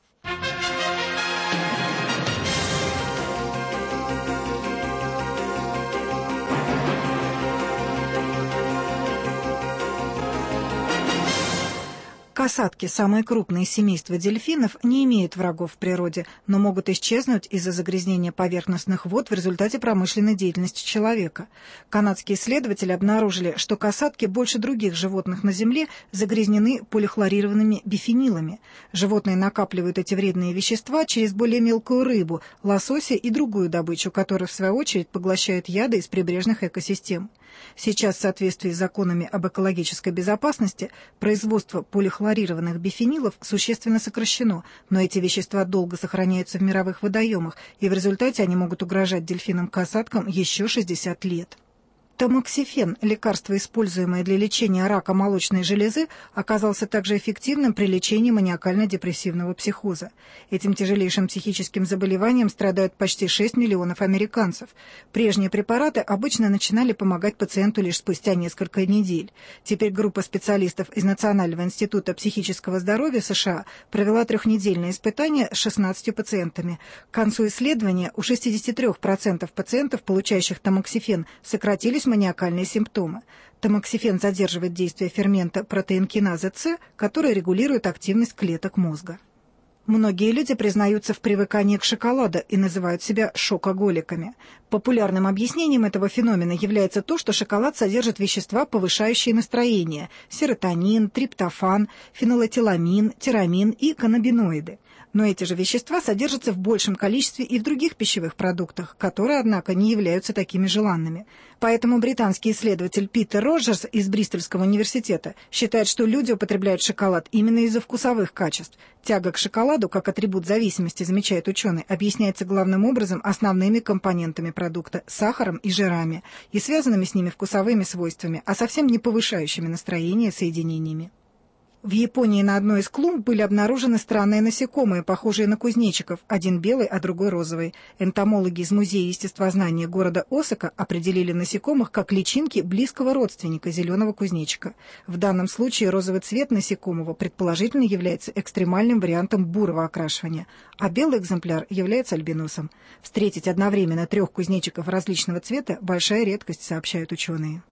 Касатки, самые крупные семейства дельфинов, не имеют врагов в природе, но могут исчезнуть из-за загрязнения поверхностных вод в результате промышленной деятельности человека. Канадские исследователи обнаружили, что касатки больше других животных на Земле загрязнены полихлорированными бифенилами. Животные накапливают эти вредные вещества через более мелкую рыбу, лосося и другую добычу, которая, в свою очередь, поглощает яды из прибрежных экосистем. Сейчас, в соответствии с законами об экологической безопасности, производство полихлорированных бифенилов существенно сокращено, но эти вещества долго сохраняются в мировых водоемах, и в результате они могут угрожать дельфинам-касаткам еще шестьдесят лет. Тамоксифен, лекарство, используемое для лечения рака молочной железы, оказался также эффективным при лечении маниакально-депрессивного психоза. Этим тяжелейшим психическим заболеванием страдают почти шесть миллионов американцев. Прежние препараты обычно начинали помогать пациенту лишь спустя несколько недель. Теперь группа специалистов из Национального института психического здоровья США провела трехнедельное испытание с шестнадцатью пациентами. К концу исследования у шестидесяти трёх процентов пациентов, получающих тамоксифен, сократились маниакальные симптомы. Тамоксифен задерживает действие фермента протеинкиназы С, который регулирует активность клеток мозга. Многие люди признаются в привыкании к шоколаду и называют себя шокоголиками. Популярным объяснением этого феномена является то, что шоколад содержит вещества, повышающие настроение – серотонин, триптофан, фенолэтиламин, тирамин и каннабиноиды. Но эти же вещества содержатся в большем количестве и в других пищевых продуктах, которые, однако, не являются такими желанными. Поэтому британский исследователь Питер Роджерс из Бристольского университета считает, что люди употребляют шоколад именно из-за вкусовых качеств. Тяга к шоколаду, как атрибут зависимости, замечает ученый, объясняется главным образом основными компонентами продукта – сахаром и жирами, и связанными с ними вкусовыми свойствами, а совсем не повышающими настроение соединениями. В Японии на одной из клумб были обнаружены странные насекомые, похожие на кузнечиков, один белый, а другой розовый. Энтомологи из Музея естествознания города Осака определили насекомых как личинки близкого родственника зеленого кузнечика. В данном случае розовый цвет насекомого предположительно является экстремальным вариантом бурого окрашивания, а белый экземпляр является альбиносом. Встретить одновременно трех кузнечиков различного цвета – большая редкость, сообщают ученые.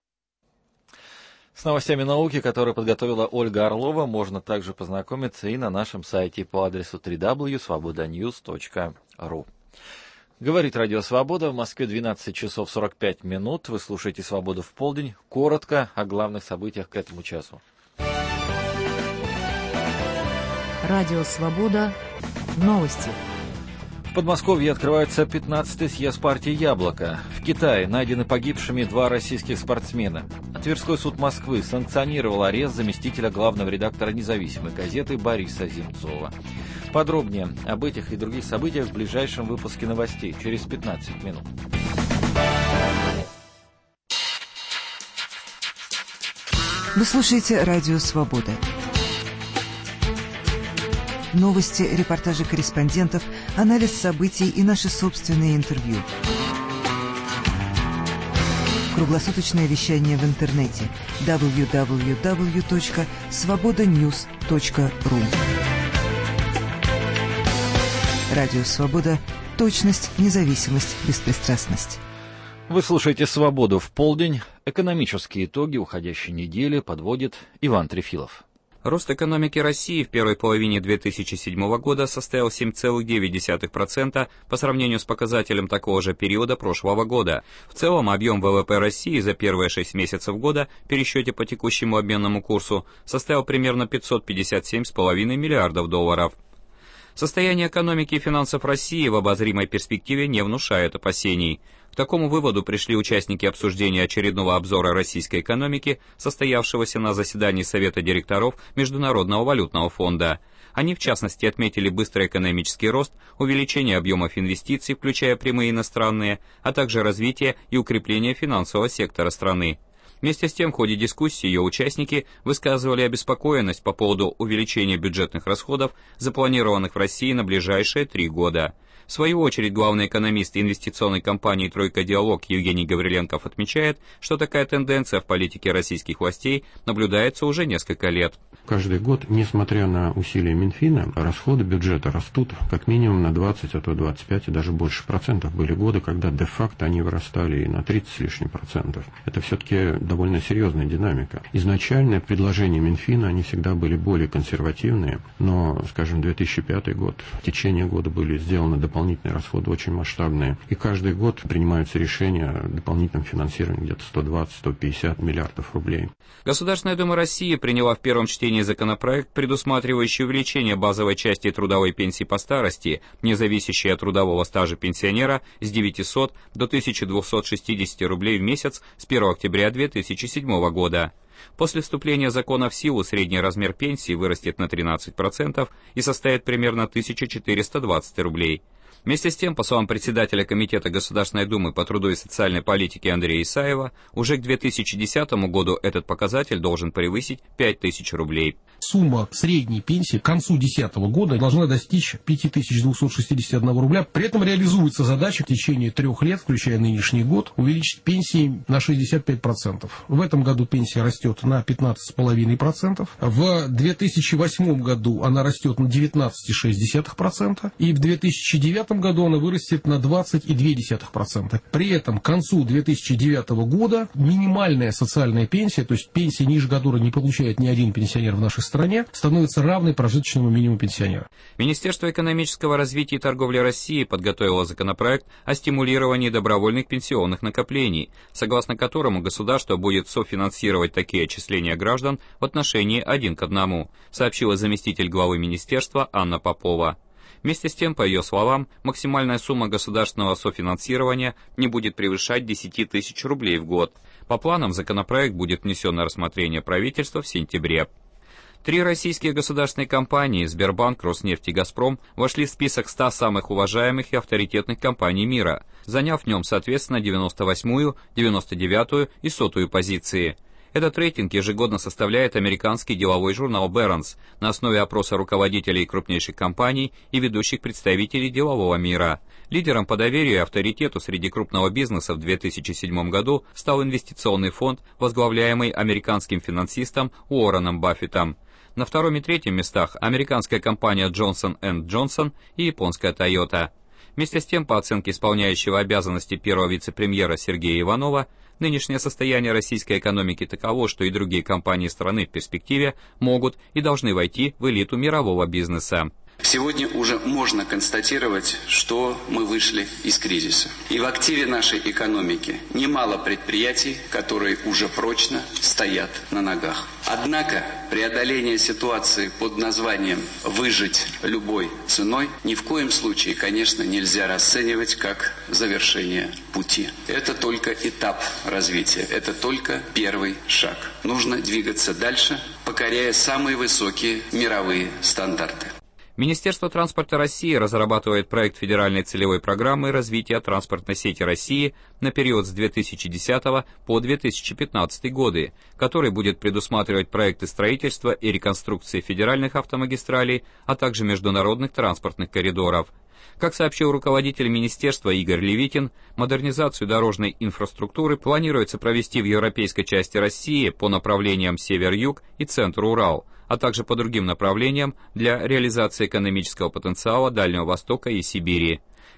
С новостями науки, которые подготовила Ольга Орлова, можно также познакомиться и на нашем сайте по адресу дабл ю дабл ю дабл ю точка свобода ньюс точка ру. Говорит Радио Свобода, в Москве двенадцать часов сорок пять минут. Вы слушаете «Свободу в полдень». Коротко о главных событиях к этому часу. Радио Свобода. Новости. В Подмосковье открывается пятнадцатый съезд партии «Яблоко». В Китае найдены погибшими два российских спортсмена. Тверской суд Москвы санкционировал арест заместителя главного редактора независимой газеты Бориса Земцова. Подробнее об этих и других событиях в ближайшем выпуске новостей через пятнадцать минут. Вы слушаете «Радио Свобода». Новости, репортажи корреспондентов, анализ событий и наши собственные интервью. Круглосуточное вещание в интернете дабл ю дабл ю дабл ю точка свобода ньюс точка ру. Радио Свобода. Точность, независимость, беспристрастность. Вы слушаете «Свободу в полдень». Экономические итоги уходящей недели подводит Иван Трефилов. Рост экономики России в первой половине две тысячи седьмого года составил семь целых девять десятых процента по сравнению с показателем такого же периода прошлого года. В целом объем ВВП России за первые шесть месяцев года в пересчете по текущему обменному курсу составил примерно пятьсот пятьдесят семь целых пять десятых миллиардов долларов. Состояние экономики и финансов России в обозримой перспективе не внушает опасений. К такому выводу пришли участники обсуждения очередного обзора российской экономики, состоявшегося на заседании Совета директоров Международного валютного фонда. Они, в частности, отметили быстрый экономический рост, увеличение объемов инвестиций, включая прямые иностранные, а также развитие и укрепление финансового сектора страны. Вместе с тем, в ходе дискуссии ее участники высказывали обеспокоенность по поводу увеличения бюджетных расходов, запланированных в России на ближайшие три года. В свою очередь, главный экономист инвестиционной компании «Тройка Диалог» Евгений Гавриленков отмечает, что такая тенденция в политике российских властей наблюдается уже несколько лет. Каждый год, несмотря на усилия Минфина, расходы бюджета растут как минимум на двадцать, а то двадцать пять и даже больше процентов. Были годы, когда де-факто они вырастали и на тридцать с лишним процентов. Это все-таки довольно серьезная динамика. Изначальное предложение Минфина, они всегда были более консервативные, но, скажем, две тысячи пятый год, в течение года были сделаны дополнительные расходы очень масштабные. И каждый год принимаются решения о дополнительном финансировании где-то сто двадцать - сто пятьдесят миллиардов рублей. Государственная Дума России приняла в первом чтении законопроект, предусматривающий увеличение базовой части трудовой пенсии по старости, не зависящей от трудового стажа пенсионера, с девятисот до тысячи двухсот шестидесяти рублей в месяц с первого октября две тысячи седьмого года. После вступления закона в силу средний размер пенсии вырастет на тринадцать процентов и составит примерно тысяча четыреста двадцать рублей. Вместе с тем, по словам председателя Комитета Государственной Думы по труду и социальной политике Андрея Исаева, уже к две тысячи десятому году этот показатель должен превысить пять тысяч рублей. Сумма средней пенсии к концу две тысячи десятого года должна достичь пять тысяч двести шестьдесят один рубля. При этом реализуется задача в течение трех лет, включая нынешний год, увеличить пенсии на шестьдесят пять процентов. В этом году пенсия растет на пятнадцать целых пять десятых процента. В две тысячи восьмом году она растет на девятнадцать целых шесть десятых процента. И в две тысячи девятом году она вырастет на двадцать целых две десятых процента. При этом к концу две тысячи девятого года минимальная социальная пенсия, то есть пенсия, ниже которой не получает ни один пенсионер в нашей стране, становится равной прожиточному минимуму пенсионера. Министерство экономического развития и торговли России подготовило законопроект о стимулировании добровольных пенсионных накоплений, согласно которому государство будет софинансировать такие отчисления граждан в отношении один к одному, сообщила заместитель главы министерства Анна Попова. Вместе с тем, по ее словам, максимальная сумма государственного софинансирования не будет превышать десять тысяч рублей в год. По планам, законопроект будет внесен на рассмотрение правительства в сентябре. Три российские государственные компании – Сбербанк, Роснефть и Газпром – вошли в список ста самых уважаемых и авторитетных компаний мира, заняв в нем, соответственно, девяносто восьмую, девяносто девятую и сотую позиции. Этот рейтинг ежегодно составляет американский деловой журнал Barron's на основе опроса руководителей крупнейших компаний и ведущих представителей делового мира. Лидером по доверию и авторитету среди крупного бизнеса в две тысячи седьмом году стал инвестиционный фонд, возглавляемый американским финансистом Уорреном Баффетом. На втором и третьем местах американская компания Johnson энд Johnson и японская Toyota. Вместе с тем, по оценке исполняющего обязанности первого вице-премьера Сергея Иванова, нынешнее состояние российской экономики таково, что и другие компании страны в перспективе могут и должны войти в элиту мирового бизнеса. Сегодня уже можно констатировать, что мы вышли из кризиса. И в активе нашей экономики немало предприятий, которые уже прочно стоят на ногах. Однако преодоление ситуации под названием «выжить любой ценой» ни в коем случае, конечно, нельзя расценивать как завершение пути. Это только этап развития, это только первый шаг. Нужно двигаться дальше, покоряя самые высокие мировые стандарты. Министерство транспорта России разрабатывает проект федеральной целевой программы развития транспортной сети России на период с две тысячи десятого по две тысячи пятнадцатый годы, который будет предусматривать проекты строительства и реконструкции федеральных автомагистралей, а также международных транспортных коридоров. Как сообщил руководитель министерства Игорь Левитин, модернизацию дорожной инфраструктуры планируется провести в европейской части России по направлениям север-юг и центр-Урал, а также по другим направлениям для реализации экономического потенциала Дальнего Востока и Сибири.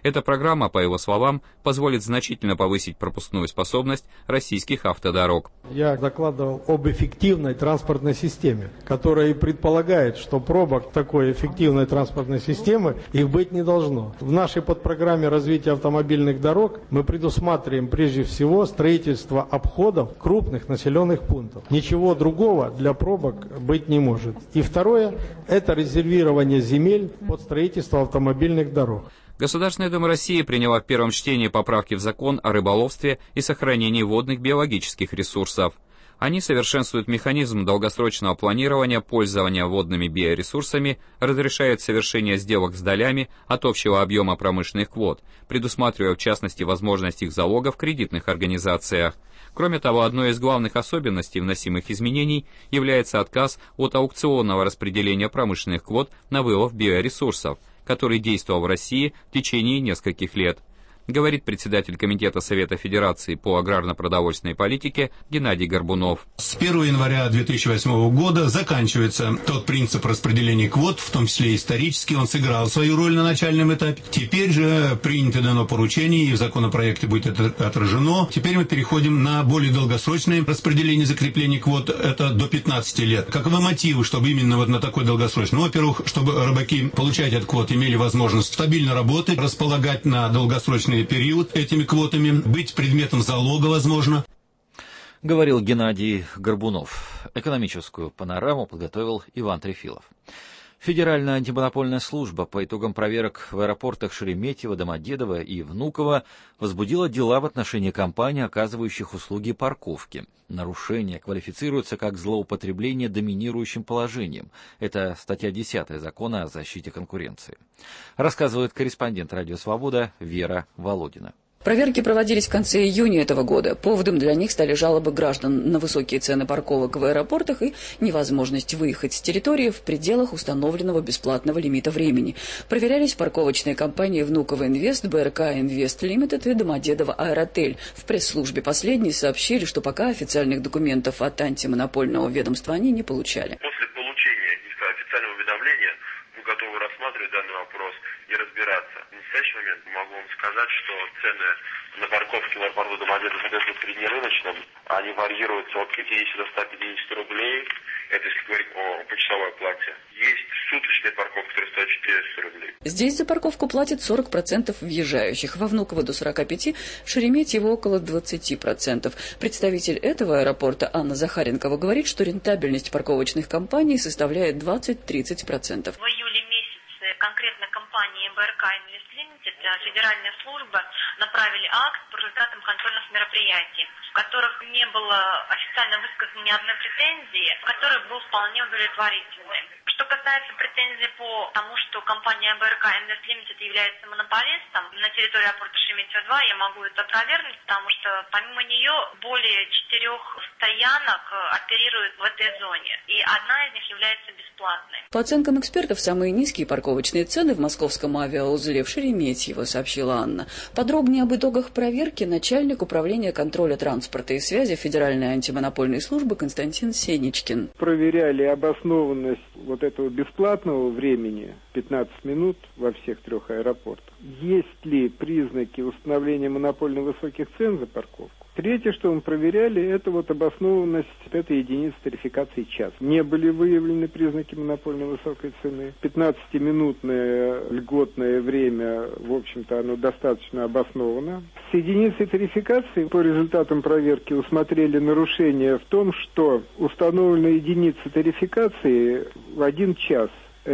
Эта программа, по его словам, позволит значительно повысить пропускную способность российских автодорог. Я докладывал об эффективной транспортной системе, которая и предполагает, что пробок такой эффективной транспортной системы их быть не должно. В нашей подпрограмме развития автомобильных дорог мы предусматриваем прежде всего строительство обходов крупных населенных пунктов. Ничего другого для пробок быть не может. И второе – это резервирование земель под строительство автомобильных дорог. Государственная Дума России приняла в первом чтении поправки в закон о рыболовстве и сохранении водных биологических ресурсов. Они совершенствуют механизм долгосрочного планирования пользования водными биоресурсами, разрешают совершение сделок с долями от общего объема промышленных квот, предусматривая в частности возможность их залога в кредитных организациях. Кроме того, одной из главных особенностей вносимых изменений является отказ от аукционного распределения промышленных квот на вылов биоресурсов, который действовал в России в течение нескольких лет, говорит председатель Комитета Совета Федерации по аграрно-продовольственной политике Геннадий Горбунов. С первого января две тысячи восьмого года заканчивается тот принцип распределения квот, в том числе исторически, он сыграл свою роль на начальном этапе. Теперь же принято дано поручение, и в законопроекте будет это отражено. Теперь мы переходим на более долгосрочное распределение закрепления квот, это до пятнадцати лет. Каковы мотивы, чтобы именно вот на такой долгосрочный? Ну, во-первых, чтобы рыбаки, получать от квот, имели возможность стабильно работать, располагать на долгосрочный период этими квотами, быть предметом залога, возможно. Говорил Геннадий Горбунов. Экономическую панораму подготовил Иван Трефилов. Федеральная антимонопольная служба по итогам проверок в аэропортах Шереметьево, Домодедово и Внуково возбудила дела в отношении компаний, оказывающих услуги парковки. Нарушение квалифицируется как злоупотребление доминирующим положением. Это статья десятая Закона о защите конкуренции. Рассказывает корреспондент «Радио Свобода» Вера Володина. Проверки проводились в конце июня этого года. Поводом для них стали жалобы граждан на высокие цены парковок в аэропортах и невозможность выехать с территории в пределах установленного бесплатного лимита времени. Проверялись парковочные компании «Внуково Инвест», «Бэ Эр Ка Инвест Лимитед» и «Домодедово Аэротель». В пресс-службе последние сообщили, что пока официальных документов от антимонопольного ведомства они не получали. После получения официального уведомления мы готовы рассматривать данный вопрос и разбираться. В настоящий момент могу вам сказать, что цены на парковке в аэропорту Домодедово соответствуют среднерыночным. Они варьируются от пятидесяти до ста пятидесяти рублей. Это если говорить о почасовой плате. Есть суточная парковка, которая стоит четыреста рублей. Здесь за парковку платят сорок процентов въезжающих. Во Внуково до сорока пяти процентов, в Шереметьево около двадцати процентов. Представитель этого аэропорта Анна Захаренкова говорит, что рентабельность парковочных компаний составляет двадцать-тридцать процентов. В июле месяце конкретно компании Бэ Эр Ка Инвест Лимитед федеральная служба направили акт по результатам контрольных мероприятий, в которых не было официально высказано ни одной претензии, который был вполне удовлетворительным. Что касается претензий по тому, что компания Бэ Эр Ка Инвест Лимитед является монополистом на территории аэропорта Шереметьево-два, я могу это опровергнуть, потому что помимо нее более четырех стоянок оперируют в этой зоне, и одна из них является бесплатной. По оценкам экспертов, самые низкие парковочные цены в московском авиаузле в Шереметьево, сообщила Анна. Подробнее об итогах проверки начальник управления контроля транспорта и связи Федеральной антимонопольной службы Константин Сенечкин. Проверяли обоснованность вот этого бесплатного времени пятнадцать минут во всех трех аэропортах. Есть ли признаки установления монопольно высоких цен за парковку? Третье, что мы проверяли, это вот обоснованность этой единицы тарификации час. Не были выявлены признаки монопольно высокой цены. пятнадцатиминутное льготное время, в общем-то, оно достаточно обосновано. С единицей тарификации по результатам проверки усмотрели нарушение в том, что установлена единица тарификации в один час.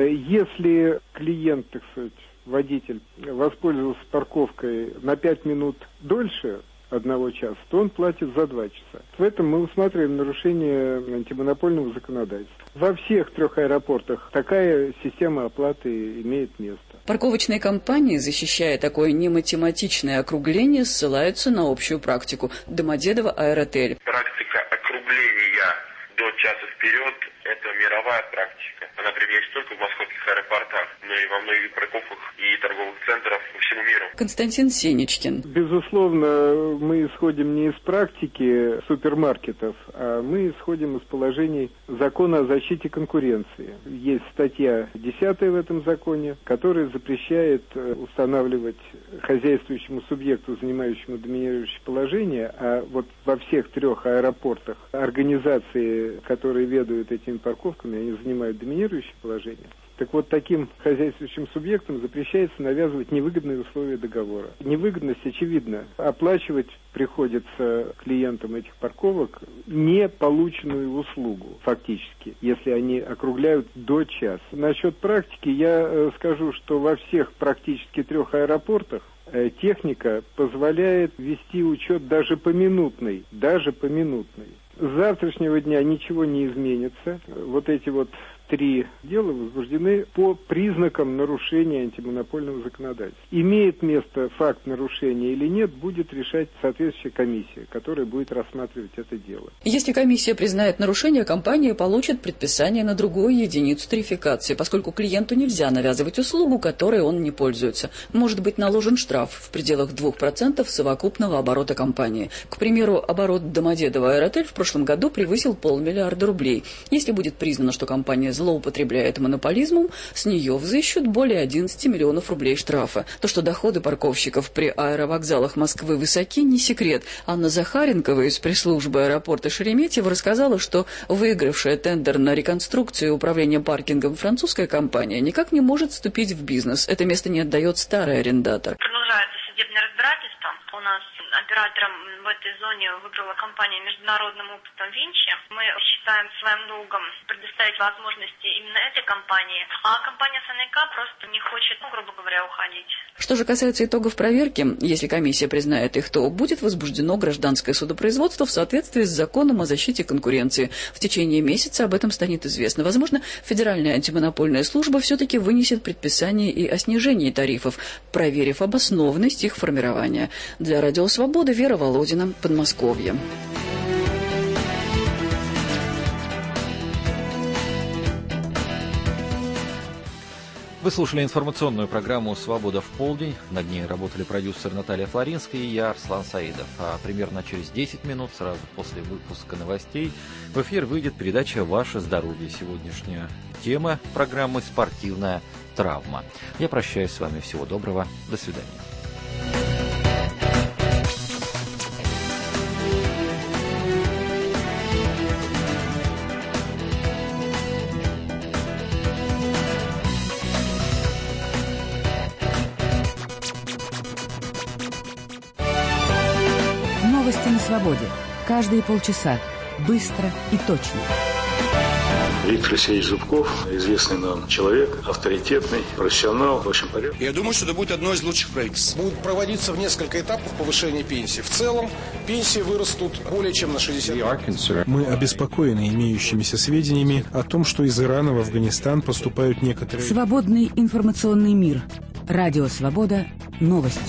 Если клиент, так сказать, водитель воспользовался парковкой на пять минут дольше одного часа, то он платит за два часа. В этом мы усматриваем нарушение антимонопольного законодательства. Во всех трех аэропортах такая система оплаты имеет место. Парковочные компании, защищая такое нематематичное округление, ссылаются на общую практику. Домодедово Аэротель. Практика округления до часа вперед – это мировая практика. Она применяется только в московских аэропортах. но и во многих парковках и торговых центрах по всему миру. Константин Сенечкин. Безусловно, мы исходим не из практики супермаркетов, а мы исходим из положений закона о защите конкуренции. Есть статья десятая в этом законе, которая запрещает устанавливать хозяйствующему субъекту, занимающему доминирующее положение, а вот во всех трех аэропортах организации, которые ведают этими парковками, они занимают доминирующее положение. Так вот, таким хозяйствующим субъектам запрещается навязывать невыгодные условия договора. Невыгодность очевидна. Оплачивать приходится клиентам этих парковок не полученную услугу, фактически, если они округляют до часа. Насчет практики я э, скажу, что во всех практически трех аэропортах э, техника позволяет вести учет даже поминутный, даже поминутный. С завтрашнего дня ничего не изменится. Вот эти вот три дела возбуждены по признакам нарушения антимонопольного законодательства. Имеет место факт нарушения или нет, будет решать соответствующая комиссия, которая будет рассматривать это дело. Если комиссия признает нарушение, компания получит предписание на другую единицу тарификации, поскольку клиенту нельзя навязывать услугу, которой он не пользуется. Может быть наложен штраф в пределах двух процентов совокупного оборота компании. К примеру, оборот Домодедово Аэротель в прошлом году превысил полмиллиарда рублей. Если будет признано, что компания злоупотребляет монополизмом, с нее взыщут более одиннадцати миллионов рублей штрафа. То, что доходы парковщиков при аэровокзалах Москвы высоки, не секрет. Анна Захаренкова из пресс-службы аэропорта Шереметьево рассказала, что выигравшая тендер на реконструкцию управления паркингом французская компания никак не может вступить в бизнес. Это место не отдает старый арендатор. Продолжается судебное разбирательство. У нас оператором в этой зоне выбрала компания международным опытом Винчи. Мы считаем своим долгом предоставить возможности именно этой компании, а компания СНК просто не хочет, ну, грубо говоря, уходить. Что же касается итогов проверки, если комиссия признает их, то будет возбуждено гражданское судопроизводство в соответствии с законом о защите конкуренции. В течение месяца об этом станет известно. Возможно, Федеральная антимонопольная служба все-таки вынесет предписание и о снижении тарифов, проверив обоснованность их формирования. Для Радио Свобода Вера Володина, Подмосковье. Вы слушали информационную программу «Свобода в полдень». Над ней работали продюсер Наталья Флоринская и я, Арслан Саидов. А примерно через десять минут, сразу после выпуска новостей, в эфир выйдет передача «Ваше здоровье». Сегодняшняя тема программы «Спортивная травма». Я прощаюсь с вами. Всего доброго. До свидания. Новости на свободе. Каждые полчаса. Быстро и точно. Виктор Алексеевич Зубков, известный нам человек, авторитетный, профессионал, в общем порядке. Я думаю, что это будет одно из лучших правительств. Будет проводиться в несколько этапов повышения пенсии. В целом, пенсии вырастут более чем на шестьдесят процентов. Мы обеспокоены имеющимися сведениями о том, что из Ирана в Афганистан поступают некоторые... Свободный информационный мир. Радио Свобода. Новости.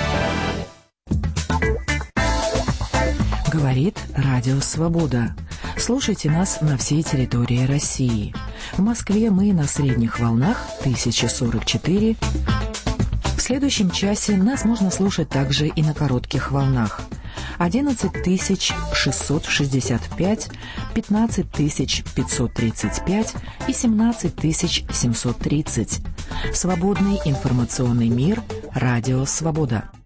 Говорит Радио Свобода. Слушайте нас на всей территории России. В Москве мы на средних волнах тысяча сорок четыре. В следующем часе нас можно слушать также и на коротких волнах. одиннадцать тысяч шестьсот шестьдесят пять, пятнадцать тысяч пятьсот тридцать пять и семнадцать тысяч семьсот тридцать. Свободный информационный мир. Радио Свобода.